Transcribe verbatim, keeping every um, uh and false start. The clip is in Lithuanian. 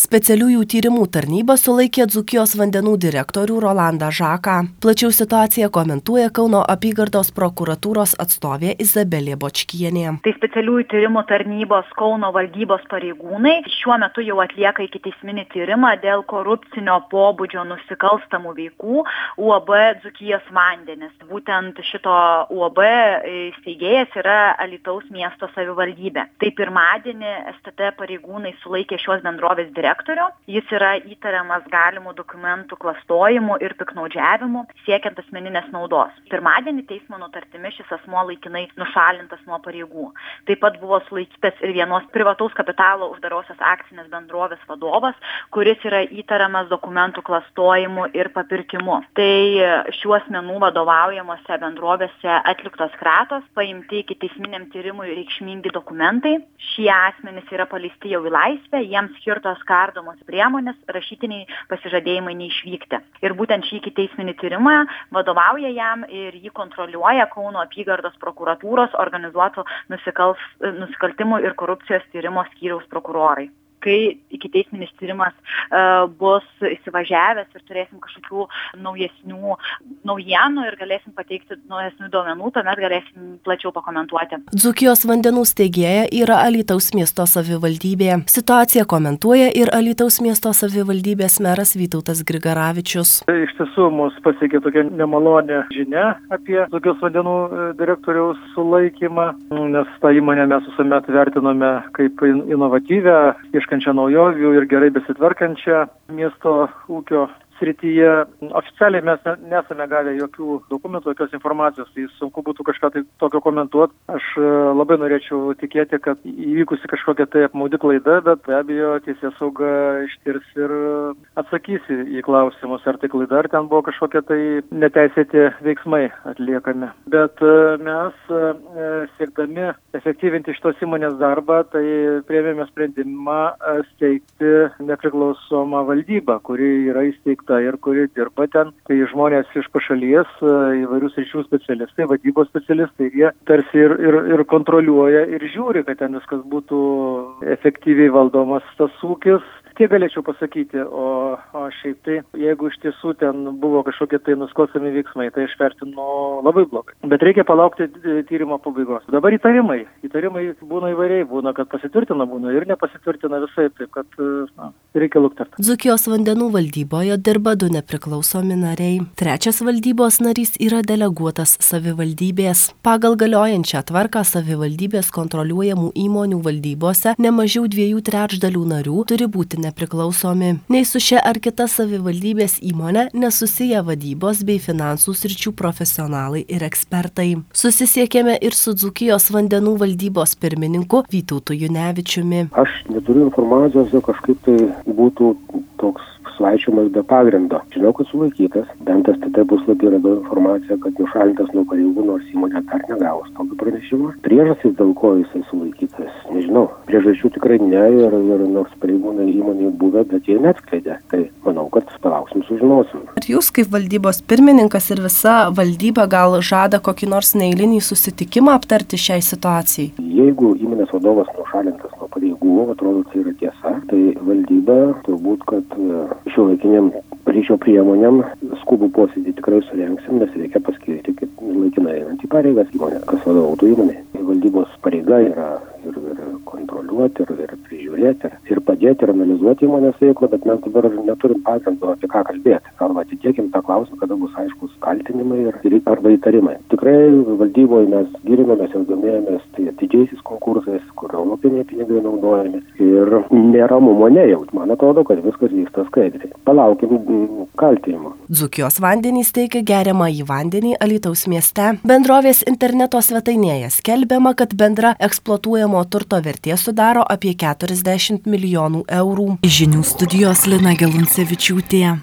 Specialiųjų tyrimų tarnyba sulaikė Dzūkijos vandenų direktorių Rolandą Žaką. Plačiau situaciją komentuoja Kauno apygardos prokuratūros atstovė Izabelė Bočkienė. Tai specialiųjų tyrimų tarnybos Kauno valdybos pareigūnai šiuo metu jau atlieka ikiteisminį tyrimą dėl korupcinio pobūdžio nusikalstamų veikų U A B Dzūkijos vandenys. Būtent šito U A B steigėjas yra Alytaus miesto savivaldybė. Tai pirmadienį S T T pareigūnai sulaikė šios bendrovės direktorių. Jis yra įtariamas galimų dokumentų klastojimu ir piknaudžiavimu, siekiant asmeninės naudos. Pirmadienį teismo nutartimi šis asmuo laikinai nušalintas nuo pareigų. Taip pat buvo sulaikytas ir vienos privataus kapitalo uždarosios akcinės bendrovės vadovas, kuris yra įtariamas dokumentų klastojimu ir papirkimu. Tai šiuo asmenų vadovaujamose bendrovėse atliktos kratos, paimti ikiteisminiam tyrimui reikšmingi dokumentai. Šie asmenys yra paleisti jau į laisvę, jiems skirtos kardomos priemonės, rašytiniai pasižadėjimai neišvykti. Ir būtent šį ikiteisminį tyrimą vadovauja jam ir jį kontroliuoja Kauno apygardos prokuratūros organizuotų nusikals, nusikaltimų ir korupcijos tyrimo skyriaus prokurorai. Kai ikiteisminis tyrimas uh, bus įsivažiavęs ir turėsim kažkokių naujesnių naujienų ir galėsim pateikti naujesnių duomenų, tuomet galėsim plačiau pakomentuoti. Dzūkijos vandenų steigėja yra Alytaus miesto savivaldybė. Situaciją komentuoja ir Alytaus miesto savivaldybės meras Vytautas Grigaravičius. Iš tiesų mus pasiekė tokia nemalonė žinia apie Dzūkijos vandenų direktoriaus sulaikymą, nes tą įmonę mes visuomet vertinome kaip inovatyvią, ieškančią naujovių ir gerai besitvarkančią miesto ūkio srityje. Oficialiai mes nesame gavę jokių dokumentų, jokios informacijos, tai sunku būtų kažką tai tokio komentuoti. Aš labai norėčiau tikėti, kad įvykusi kažkokia tai apmaudi klaida, bet be abejo teisėsauga ištirs ir atsakys į klausimus, ar tai klaida, ar ten buvo kažkokie tai neteisėti veiksmai atliekami. Bet mes siekdami efektyvinti šitos įmonės darbą, tai priėmėme sprendimą steigti nepriklausomą valdybą, kuri yra įsteigta ir kuri dirba ten, tai žmonės iš pašalies, įvairių sričių specialistai, vadybos specialistai, jie tarsi ir, ir, ir kontroliuoja ir žiūri, kad ten viskas būtų efektyviai valdomas tas ūkis. Tiek galėčiau pasakyti, o, o šiaip tai, jeigu iš tiesų ten buvo kažkokie tai nusikalstami veiksmai, tai aš vertinu labai blogai. Bet reikia palaukti tyrimo pabaigos. Dabar įtarimai. Įtarimai būna įvairiai, būna, kad pasitvirtina, būna ir nepasitvirtina visai, taip kad na, reikia lukterti. Dzūkijos vandenų valdyboje dirba du nepriklausomi nariai. Trečias valdybos narys yra deleguotas savivaldybės. Pagal galiojančią tvarką savivaldybės kontroliuojamų įmonių valdybose ne mažiau dviejų trečdalių narių turi būti nepriklausomi. Nei su šia ar kita savivaldybės įmonė nesusiję vadybos bei finansų sričių profesionalai ir ekspertai. Susisiekėme ir su Dzūkijos vandenų valdybos pirmininku Vytautu Junevičiumi. Aš neturiu informacijos, kažkaip tai būtų toks svaičiamas be pagrindo. Žinau, kad sulaikytas, bent S T T puslapyje radau informaciją, kad nušalintas nuo pareigų, nors įmonė dar negavus tokio pranešimo. Priežastys, dėl ko jisai sulaikytas, nežinau. Priežasčių tikrai ne ir, ir nors pareigūnai įmonėje buvę, bet jie neatskleidė. Tai manau, kad palauksim, sužinosim. Ar jūs kaip valdybos pirmininkas ir visa valdyba gal žada kokį nors neeilinį susitikimą aptarti šiai situacijai? Jeigu įmonės vadovas nušalintas nuo pareigų, atrodo, tai yra tiesa, tai valdyba turbūt, kad šiuolaikiniam ryšio priemonėm skubų posėdį tikrai surengsim, nes reikia paskirti kaip laikinai einantį pareigas įmonę, kas vadovautų įmonė. Valdybos pareiga yra ir, ir kontroliuoti, ir, ir prižiūrėti, ir, ir padėti, ir analizuoti įmonės veiklą, bet mes dabar neturim pagrindo apie ką kalbėti. Arba atidėkim tą klausimą, kada bus aiškus kaltinimai ir, ir arba įtarimai. Tikrai valdyboje mes gilinamės ir domėjomės tai atidžiaisiais konkursais, kur europiniai pinigai naudojami ir neramumo nejaut. Man atrodo, kad viskas vyksta skaidriai. Palaukim kaltinimo. Dzūkijos vandenys teikia geriamąjį vandenį Alytaus mieste. Bendrovės interneto svetainėje skelbiama, kad bendra eksploatuojamo turto vertė sudaro apie keturiasdešimt milijonų eurų. Žinių studijos Lina Geluncevičiūtė.